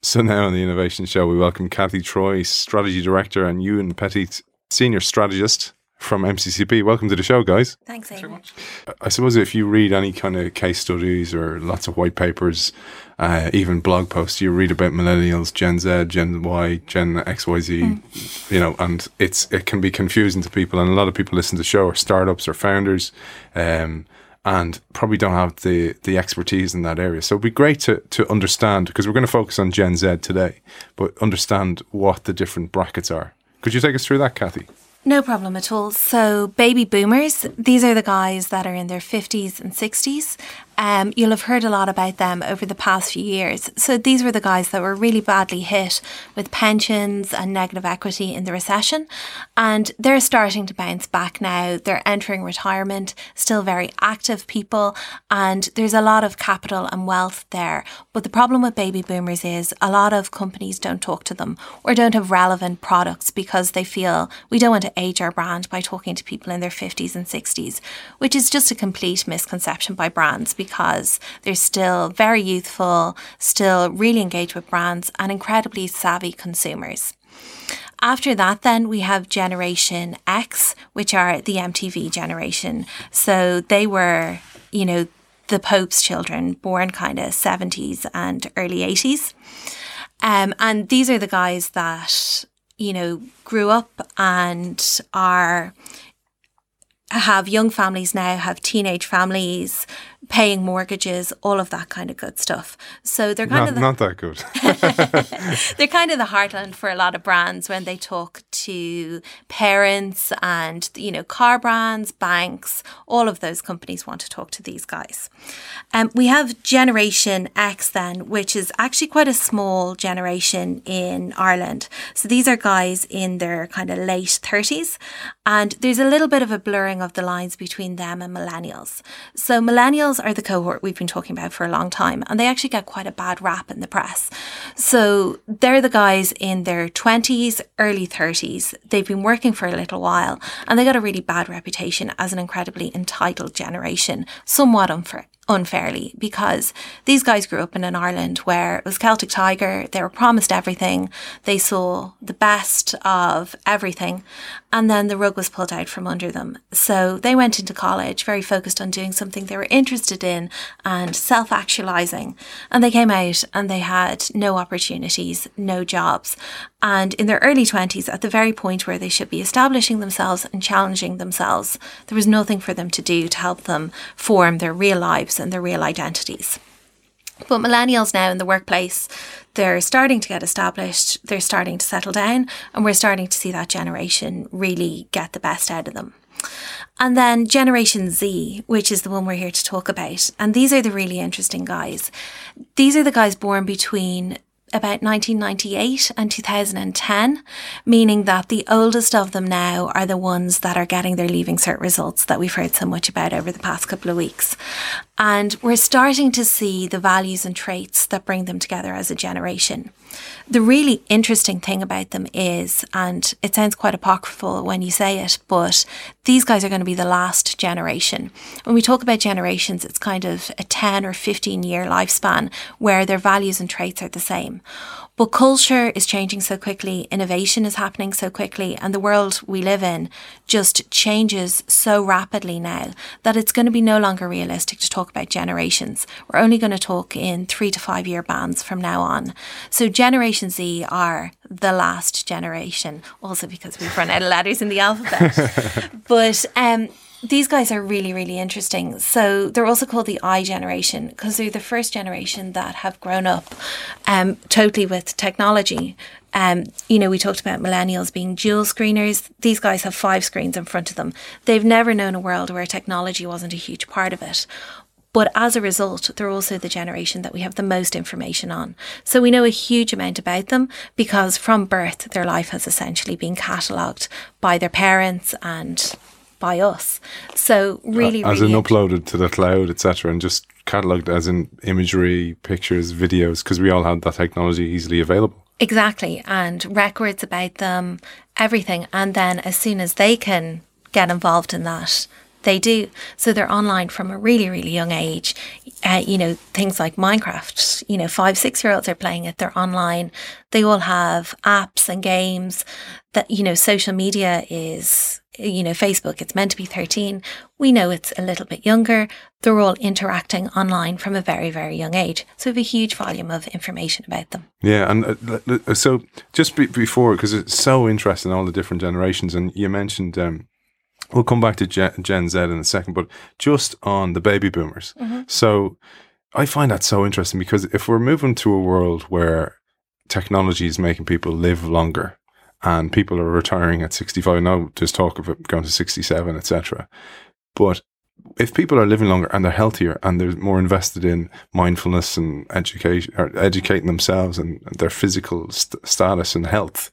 So now on the Innovation Show, we welcome Kathy Troy, Strategy Director, and Ewan Pettit, Senior Strategist from MCCP. Welcome to the show, guys. Thanks, Aidan. Thanks very much. I suppose if you read any kind of case studies or lots of white papers, even blog posts, you read about millennials, Gen Z, Gen Y, Gen XYZ, and it can be confusing to people. And a lot of people listen to the show are startups or founders, and probably don't have the expertise in that area. So it'd be great to understand, because we're going to focus on Gen Z today, but understand what the different brackets are. Could you take us through that, Kathy? No problem at all. So baby boomers, these are the guys that are in their 50s and 60s. You'll have heard a lot about them over the past few years. So these were the guys that were really badly hit with pensions and negative equity in the recession. And they're starting to bounce back now. They're entering retirement, still very active people. And there's a lot of capital and wealth there. But the problem with baby boomers is a lot of companies don't talk to them or don't have relevant products because they feel we don't want to age our brand by talking to people in their 50s and 60s, which is just a complete misconception by brands, because they're still very youthful, still really engaged with brands and incredibly savvy consumers. After that, then we have Generation X, which are the MTV generation. So they were, the Pope's children, born kind of 70s and early 80s. And these are the guys that, grew up and have young families now, have teenage families, paying mortgages, all of that kind of good stuff. So they're kind of not that good. They're kind of the heartland for a lot of brands when they talk to parents and, car brands, banks, all of those companies want to talk to these guys. We have Generation X then, which is actually quite a small generation in Ireland. So these are guys in their kind of late 30s. And there's a little bit of a blurring of the lines between them and millennials. So millennials are the cohort we've been talking about for a long time, and they actually get quite a bad rap in the press. So they're the guys in their 20s, early 30s. They've been working for a little while, and they got a really bad reputation as an incredibly entitled generation, somewhat unfairly, because these guys grew up in an Ireland where it was Celtic Tiger. They were promised everything. They saw the best of everything, and then the rug was pulled out from under them. So they went into college very focused on doing something they were interested in and self-actualizing. And they came out and they had no opportunities, no jobs. And in their early 20s, at the very point where they should be establishing themselves and challenging themselves, there was nothing for them to do to help them form their real lives and their real identities. But millennials now in the workplace, they're starting to get established, they're starting to settle down, and we're starting to see that generation really get the best out of them. And then Generation Z, which is the one we're here to talk about. And these are the really interesting guys. These are the guys born between about 1998 and 2010, meaning that the oldest of them now are the ones that are getting their Leaving Cert results that we've heard so much about over the past couple of weeks. And we're starting to see the values and traits that bring them together as a generation. The really interesting thing about them is, and it sounds quite apocryphal when you say it, but these guys are going to be the last generation. When we talk about generations, it's kind of a 10 or 15 year lifespan where their values and traits are the same. But culture is changing so quickly, innovation is happening so quickly, and the world we live in just changes so rapidly now that it's going to be no longer realistic to talk about generations. We're only going to talk in 3 to 5 year bands from now on. So Generation Z are the last generation, also because we've run out of letters in the alphabet. But these guys are really, really interesting. So they're also called the I generation because they're the first generation that have grown up totally with technology. We talked about millennials being dual screeners. These guys have 5 screens in front of them. They've never known a world where technology wasn't a huge part of it. But as a result, they're also the generation that we have the most information on. So we know a huge amount about them because from birth, their life has essentially been catalogued by their parents and by us. So really, as in uploaded to the cloud, etc., and just catalogued as in imagery, pictures, videos, because we all had that technology easily available. Exactly. And records about them, everything. And then as soon as they can get involved in that, They do. So they're online from a really, really young age. Things like Minecraft, 5, 6-year-olds are playing it. They're online. They all have apps and games that, social media is, Facebook, it's meant to be 13. We know it's a little bit younger. They're all interacting online from a very, very young age. So we have a huge volume of information about them. Yeah. And so just before, because it's so interesting, all the different generations, and you mentioned, we'll come back to Gen Z in a second, but just on the baby boomers. Mm-hmm. So I find that so interesting, because if we're moving to a world where technology is making people live longer and people are retiring at 65, now there's talk of it going to 67, etc. But if people are living longer and they're healthier and they're more invested in mindfulness and education, or educating themselves and their physical status and health,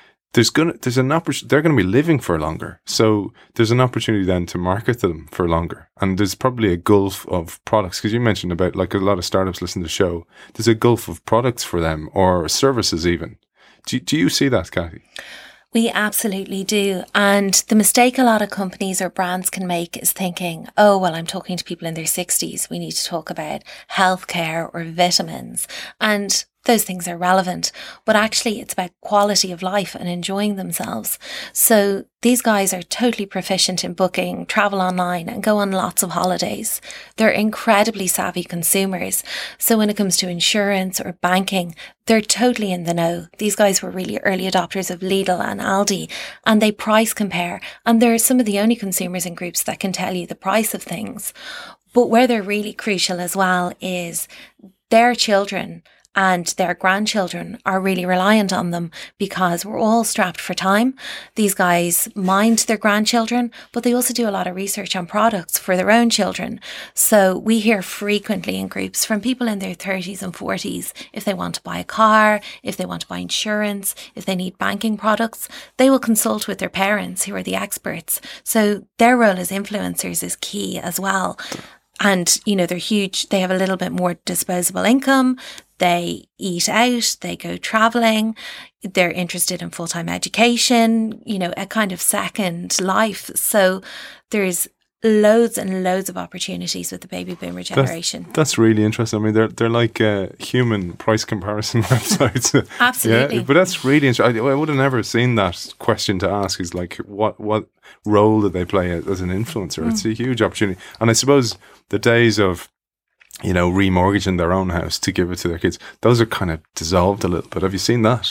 there's an opportunity. They're going to be living for longer, so there's an opportunity then to market to them for longer. And there's probably a gulf of products, because you mentioned about, like, a lot of startups listen to the show. There's a gulf of products for them, or services even. Do you see that, Kathy? We absolutely do. And the mistake a lot of companies or brands can make is thinking, oh, well, I'm talking to people in their 60s. We need to talk about healthcare or vitamins. And those things are relevant, but actually it's about quality of life and enjoying themselves. So these guys are totally proficient in booking, travel online and go on lots of holidays. They're incredibly savvy consumers. So when it comes to insurance or banking, they're totally in the know. These guys were really early adopters of Lidl and Aldi, and they price compare. And they're some of the only consumers and groups that can tell you the price of things. But where they're really crucial as well is their children and their grandchildren are really reliant on them, because we're all strapped for time. These guys mind their grandchildren, but they also do a lot of research on products for their own children. So we hear frequently in groups from people in their 30s and 40s, if they want to buy a car, if they want to buy insurance, if they need banking products, they will consult with their parents, who are the experts. So their role as influencers is key as well. And, they're huge. They have a little bit more disposable income. They eat out, they go traveling, they're interested in full-time education, a kind of second life. So there's loads and loads of opportunities with the baby boomer generation. That's really interesting. I mean, they're like human price comparison websites. Absolutely. Yeah, but that's really interesting. I would have never seen that question to ask, is like, what role do they play as an influencer? It's a huge opportunity. And I suppose the days of remortgaging their own house to give it to their kids, those are kind of dissolved a little bit. Have you seen that?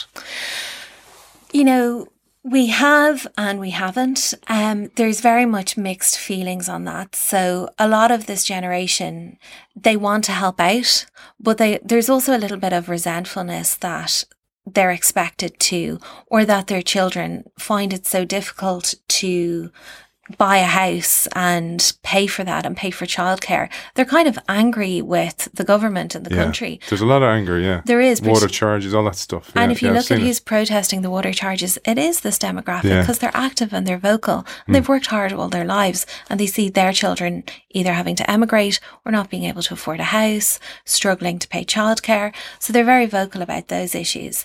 We have and we haven't. There's very much mixed feelings on that. So a lot of this generation, they want to help out, but there's also a little bit of resentfulness that they're expected to, or that their children find it so difficult to buy a house and pay for that and pay for childcare. They're kind of angry with the government and the country. There's a lot of anger, yeah. There is. Water charges, all that stuff. And if you look at who's protesting the water charges, it is this demographic, because they're active and they're vocal and they've worked hard all their lives, and they see their children either having to emigrate or not being able to afford a house, struggling to pay childcare. So they're very vocal about those issues.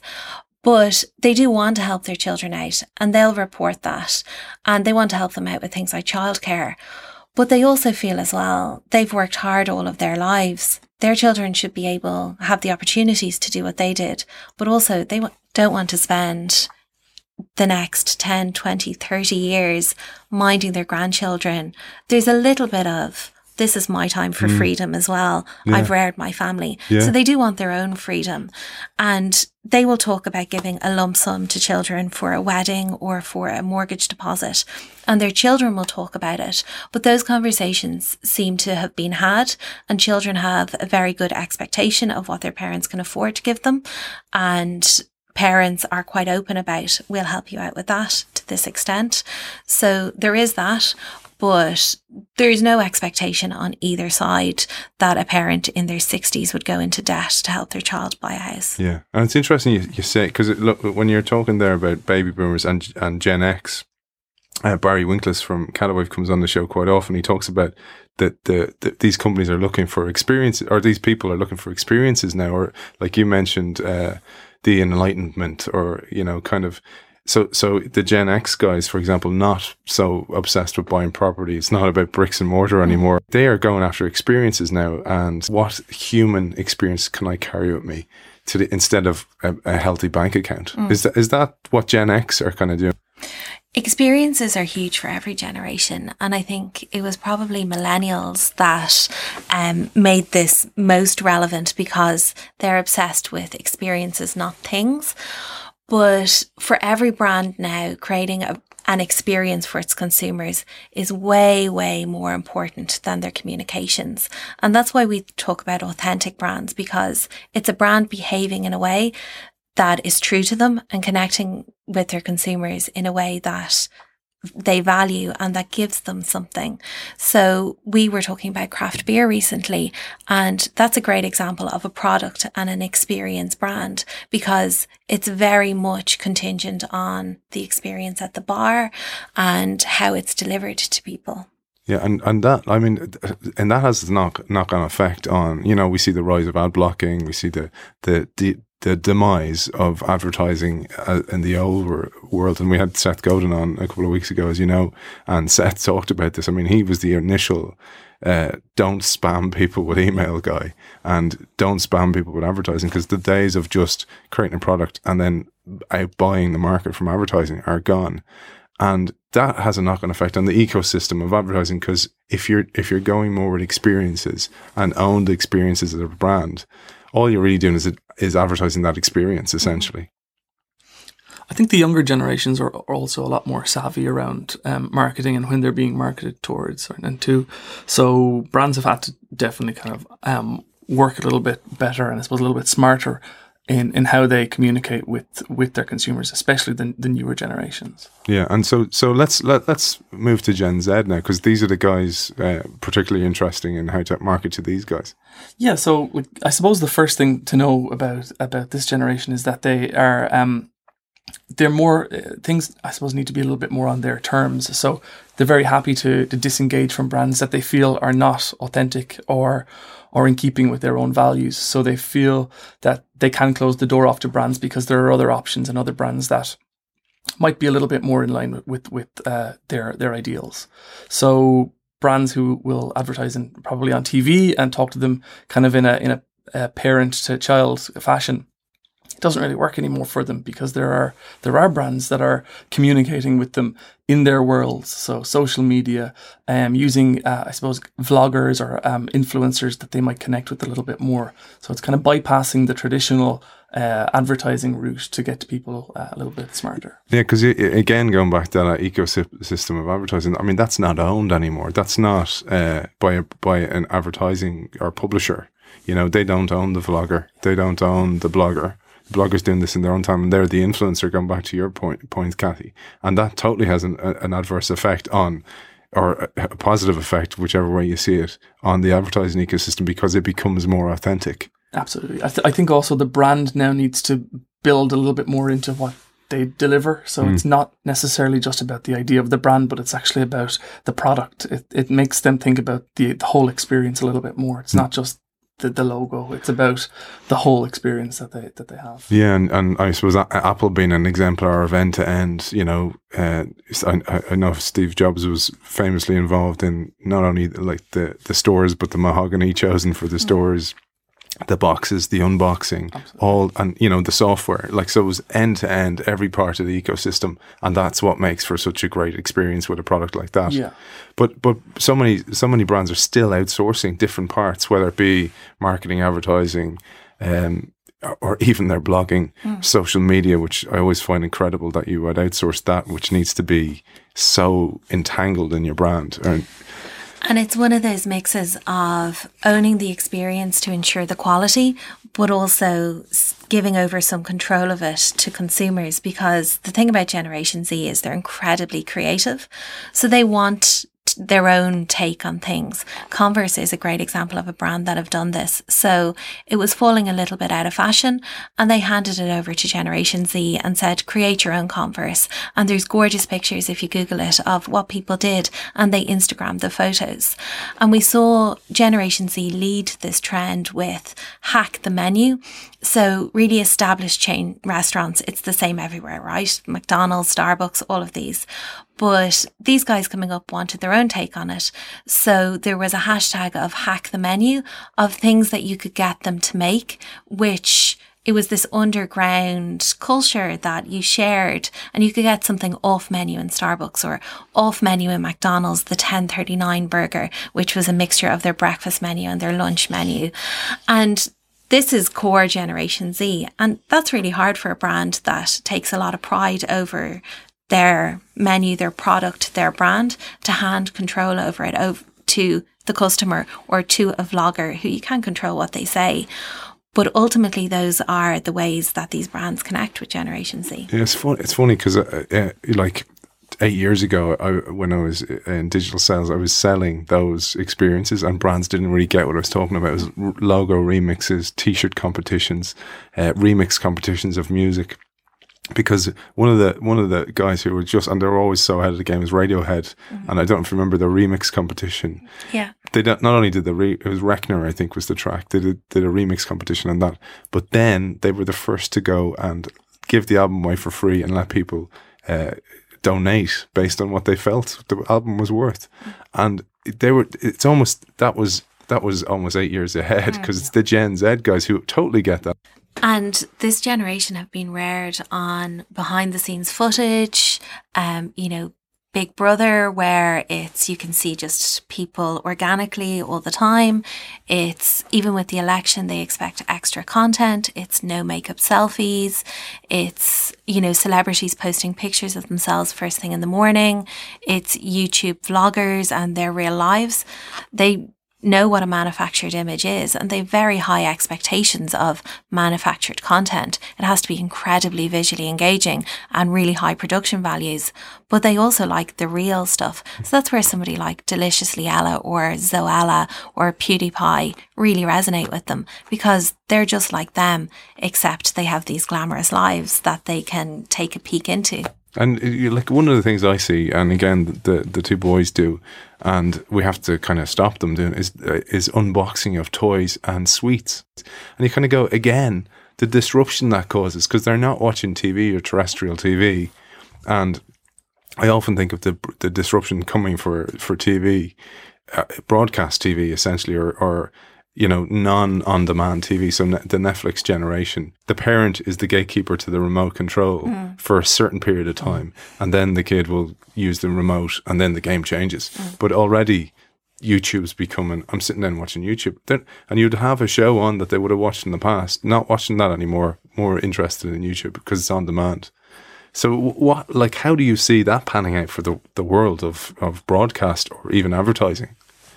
But they do want to help their children out, and they'll report that, and they want to help them out with things like childcare. But they also feel as well, they've worked hard all of their lives. Their children should be able to have the opportunities to do what they did, but also they don't want to spend the next 10, 20, 30 years minding their grandchildren. There's a little bit of, this is my time for freedom as well. Yeah. I've reared my family. Yeah. So they do want their own freedom. And they will talk about giving a lump sum to children for a wedding or for a mortgage deposit. And their children will talk about it. But those conversations seem to have been had, and children have a very good expectation of what their parents can afford to give them. And parents are quite open about, we'll help you out with that to this extent. So there is that. But there's no expectation on either side that a parent in their 60s would go into debt to help their child buy a house. Yeah. And it's interesting you say, because look, when you're talking there about baby boomers and Gen X, Barry Winkles from Callaway comes on the show quite often. He talks about that these companies are looking for experiences, or these people are looking for experiences now, or like you mentioned, the Enlightenment, or, kind of So the Gen X guys, for example, not so obsessed with buying property. It's not about bricks and mortar anymore. They are going after experiences now. And what human experience can I carry with me instead of a healthy bank account? Is that what Gen X are kind of doing? Experiences are huge for every generation, and I think it was probably millennials that made this most relevant because they're obsessed with experiences, not things. But for every brand now, creating an experience for its consumers is way, way more important than their communications. And that's why we talk about authentic brands, because it's a brand behaving in a way that is true to them and connecting with their consumers in a way that they value and that gives them something. So we were talking about craft beer recently, and that's a great example of a product and an experience brand, because it's very much contingent on the experience at the bar and how it's delivered to people. Yeah, and that, I mean, and that has a knock-on effect on, we see the rise of ad blocking, we see the demise of advertising in the old world. And we had Seth Godin on a couple of weeks ago, as you know, and Seth talked about this. I mean, he was the initial don't spam people with email guy and don't spam people with advertising, because the days of just creating a product and then buying the market from advertising are gone. And that has a knock-on effect on the ecosystem of advertising, because if you're going more with experiences and own the experiences of a brand, all you're really doing is advertising that experience, essentially. I think the younger generations are also a lot more savvy around marketing and when they're being marketed towards and to. So brands have had to definitely kind of work a little bit better and I suppose a little bit smarter in how they communicate with their consumers, especially the newer generations. Yeah, and so let's move to Gen Z now, because these are the guys particularly interesting in how to market to these guys. Yeah, so I suppose the first thing to know about this generation is that they are they're more things I suppose need to be a little bit more on their terms. So they're very happy to disengage from brands that they feel are not authentic or in keeping with their own values. So they feel that they can close the door off to brands because there are other options and other brands that might be a little bit more in line with their ideals. So brands who will advertise probably on TV and talk to them kind of in a parent to child fashion doesn't really work anymore for them, because there are brands that are communicating with them in their worlds. So social media, using I suppose vloggers or influencers that they might connect with a little bit more. So it's kind of bypassing the traditional advertising route to get to people a little bit smarter. Yeah, because again, going back to that ecosystem of advertising, I mean, that's not owned anymore. That's not by an advertising or publisher. They don't own the vlogger. They don't own the blogger. Bloggers doing this in their own time, and they're the influencer, going back to your point, Kathy. And that totally has an adverse effect on, or a positive effect, whichever way you see it, on the advertising ecosystem, because it becomes more authentic. Absolutely. I think also the brand now needs to build a little bit more into what they deliver. So it's not necessarily just about the idea of the brand, but it's actually about the product. It makes them think about the whole experience a little bit more. It's not just the logo. It's about the whole experience that they have. Yeah, and I suppose Apple being an exemplar of end to end. I know Steve Jobs was famously involved in not only like the stores, but the mahogany chosen for the stores, the boxes, the unboxing, all, and the software. So it was end to end, every part of the ecosystem, and that's what makes for such a great experience with a product like that. Yeah. But so many brands are still outsourcing different parts, whether it be marketing, advertising, or even their blogging, social media, which I always find incredible that you would outsource that, which needs to be so entangled in your brand. And it's one of those mixes of owning the experience to ensure the quality, but also giving over some control of it to consumers, because the thing about Generation Z is they're incredibly creative. So they want their own take on things. Converse is a great example of a brand that have done this. So it was falling a little bit out of fashion, and they handed it over to Generation Z and said, create your own Converse. And there's gorgeous pictures, if you Google it, of what people did, and they Instagrammed the photos. And we saw Generation Z lead this trend with hack the menu. So really established chain restaurants, it's the same everywhere, right? McDonald's, Starbucks, all of these. But these guys coming up wanted their own take on it. So there was a hashtag of hack the menu, of things that you could get them to make, which it was this underground culture that you shared, and you could get something off menu in Starbucks or off menu in McDonald's, the 10.39 burger, which was a mixture of their breakfast menu and their lunch menu. And this is core Generation Z. And that's really hard for a brand that takes a lot of pride over their menu, their product, their brand, to hand control over it to the customer or to a vlogger who you can't control what they say. But ultimately, those are the ways that these brands connect with Generation Z. Yeah, it's funny because like 8 years ago, when I was in digital sales, I was selling those experiences, and brands didn't really get what I was talking about. It was logo remixes, T-shirt competitions, remix competitions of music. Because one of the guys who were and they were always so ahead of the game was Radiohead, and I don't know if you remember the remix competition. Yeah, they not only did it was Reckner, I think was the track. They did a remix competition on that, but then they were the first to go and give the album away for free and let people donate based on what they felt the album was worth, and they were. It's almost that was almost 8 years ahead, because it's the Gen Z guys who totally get that. And this generation have been reared on behind the scenes footage, Big Brother, where you can see just people organically all the time. It's even with the election, they expect extra content. It's no makeup selfies. It's, celebrities posting pictures of themselves first thing in the morning. It's YouTube vloggers and their real lives. They know what a manufactured image is, and they have very high expectations of manufactured content. It has to be incredibly visually engaging and really high production values, but they also like the real stuff. So that's where somebody like Deliciously Ella or Zoella or PewDiePie really resonate with them, because they're just like them, except they have these glamorous lives that they can take a peek into. And like one of the things I see, and again the two boys do, and we have to kind of stop them doing, is unboxing of toys and sweets. And you kind of go, again, the disruption that causes, because they're not watching TV or terrestrial TV. And I often think of the disruption coming for TV, broadcast TV essentially, or non-on-demand TV. So the Netflix generation, the parent is the gatekeeper to the remote control for a certain period of time, and then the kid will use the remote, and then the game changes. But already YouTube's becoming, I'm sitting down watching YouTube, and you'd have a show on that they would have watched in the past, not watching that anymore, more interested in YouTube because it's on demand. So how do you see that panning out for the world of broadcast or even advertising?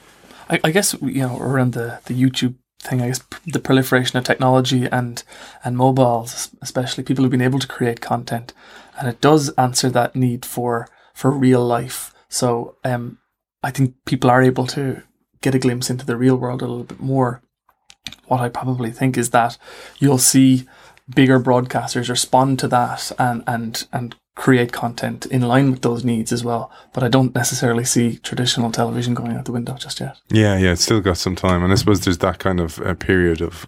I guess, around the YouTube thing, I guess the proliferation of technology and mobiles, especially, people have been able to create content, and it does answer that need for real life. So I think people are able to get a glimpse into the real world a little bit more. What I probably think is that you'll see bigger broadcasters respond to that and create content in line with those needs as well. But I don't necessarily see traditional television going out the window just yet. Yeah, it's still got some time. And I suppose there's that kind of period of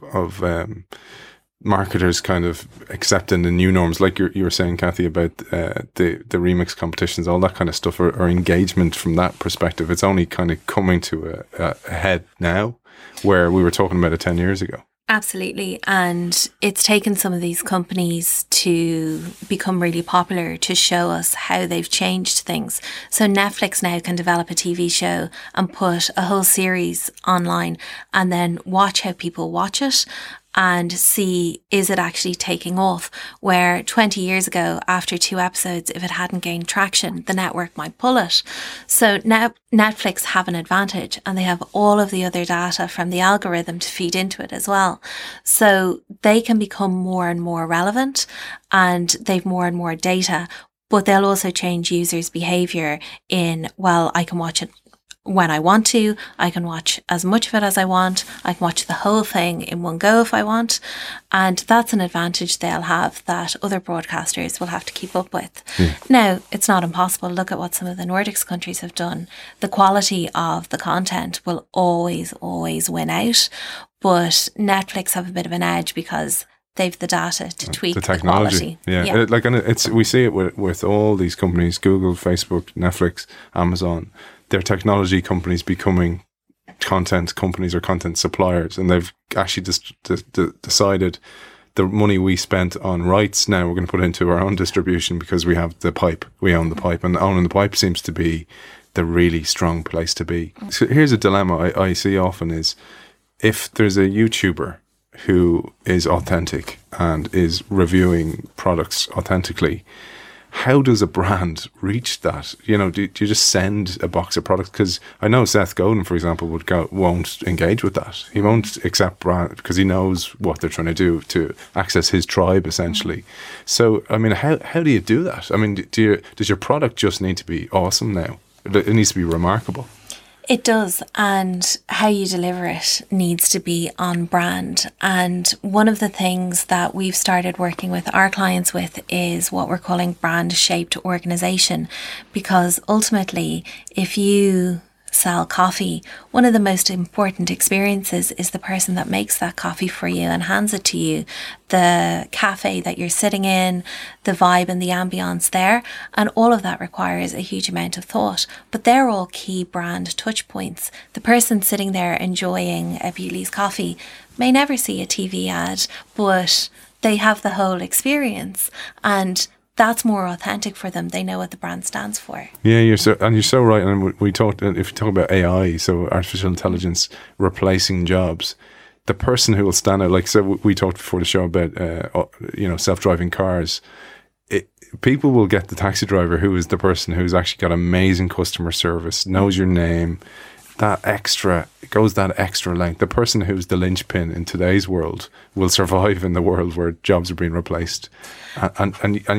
marketers kind of accepting the new norms, like you were saying, Kathy, about the remix competitions, all that kind of stuff, or engagement from that perspective. It's only kind of coming to a head now, where we were talking about it 10 years ago. Absolutely. And it's taken some of these companies to become really popular to show us how they've changed things. So Netflix now can develop a TV show and put a whole series online and then watch how people watch it and see, is it actually taking off? Where 20 years ago, after 2 episodes, if it hadn't gained traction, the network might pull it. So now Netflix have an advantage, and they have all of the other data from the algorithm to feed into it as well. So they can become more and more relevant, and they've more and more data, but they'll also change users' behavior in, well, I can watch it when I want to. I can watch as much of it as I want. I can watch the whole thing in one go if I want. And that's an advantage they'll have that other broadcasters will have to keep up with. Now, it's not impossible. Look at what some of the Nordics countries have done. The quality of the content will always, always win out. But Netflix have a bit of an edge because they've the data to tweak the technology. The quality. And we see it with all these companies, Google, Facebook, Netflix, Amazon. They're technology companies becoming content companies or content suppliers, and they've actually decided the money we spent on rights now we're going to put into our own distribution because we have the pipe, we own the pipe, and owning the pipe seems to be the really strong place to be. So here's a dilemma I see often is if there's a YouTuber who is authentic and is reviewing products authentically, how does a brand reach that? Do you just send a box of products? Because I know Seth Godin, for example, won't engage with that. He won't accept brand because he knows what they're trying to do to access his tribe, essentially. So, I mean, how do you do that? I mean, does your product just need to be awesome now? It needs to be remarkable. It does, and how you deliver it needs to be on brand. And one of the things that we've started working with our clients with is what we're calling brand-shaped organisation, because ultimately, if you sell coffee, one of the most important experiences is the person that makes that coffee for you and hands it to you, the cafe that you're sitting in, the vibe and the ambience there, and all of that requires a huge amount of thought. But they're all key brand touch points. The person sitting there enjoying a Bewley's coffee may never see a TV ad, but they have the whole experience, and that's more authentic for them. They know what the brand stands for. Yeah, you're so right. And we talked, if you talk about AI, so artificial intelligence replacing jobs, the person who will stand out, like, so we talked before the show about, self-driving cars. People will get the taxi driver who is the person who's actually got amazing customer service, knows your name, that extra length. The person who's the linchpin in today's world will survive in the world where jobs are being replaced. And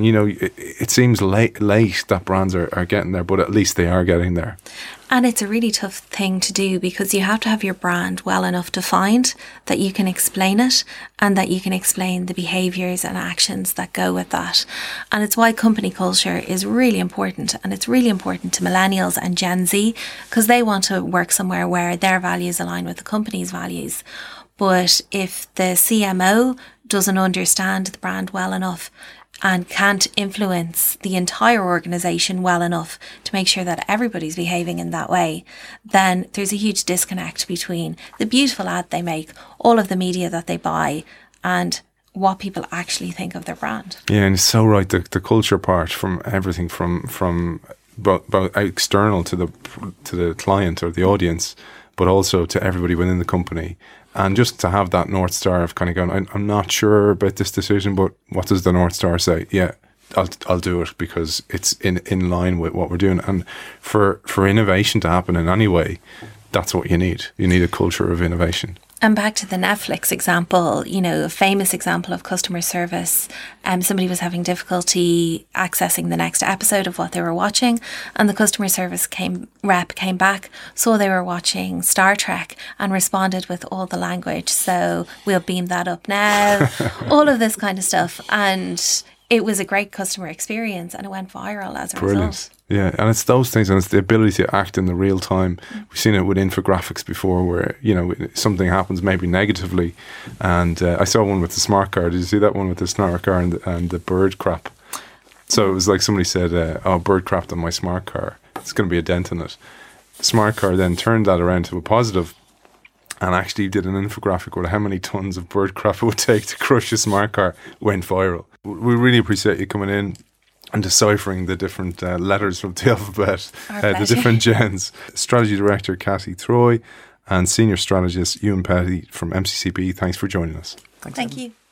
it seems late that brands are getting there, but at least they are getting there. And it's a really tough thing to do because you have to have your brand well enough defined that you can explain it and that you can explain the behaviours and actions that go with that. And it's why company culture is really important, and it's really important to millennials and Gen Z because they want to work somewhere where their values align with the company's values. But if the CMO doesn't understand the brand well enough and can't influence the entire organisation well enough to make sure that everybody's behaving in that way, then there's a huge disconnect between the beautiful ad they make, all of the media that they buy, and what people actually think of their brand. Yeah, and it's so right. The culture part, from everything from both external to the client or the audience, but also to everybody within the company. And just to have that North Star of kind of going, I'm not sure about this decision, but what does the North Star say? Yeah, I'll do it because it's in line with what we're doing. And for innovation to happen in any way, that's what you need. You need a culture of innovation. And back to the Netflix example, a famous example of customer service. Somebody was having difficulty accessing the next episode of what they were watching, and the customer service rep came back, saw they were watching Star Trek, and responded with all the language. So we'll beam that up now, all of this kind of stuff. And it was a great customer experience, and it went viral as a result. Yeah, and it's those things, and it's the ability to act in the real time. We've seen it with infographics before where, something happens maybe negatively. And I saw one with the smart car. Did you see that one with the smart car and the bird crap? So it was like somebody said, bird crapped on my smart car. It's going to be a dent in it. The smart car then turned that around to a positive and actually did an infographic with how many tons of bird crap it would take to crush a smart car. Went viral. We really appreciate you coming in and deciphering the different letters from the alphabet, the different gens. Strategy Director Cathy Troy and Senior Strategist Ewan Petty from MCCB. Thanks for joining us. Thank you.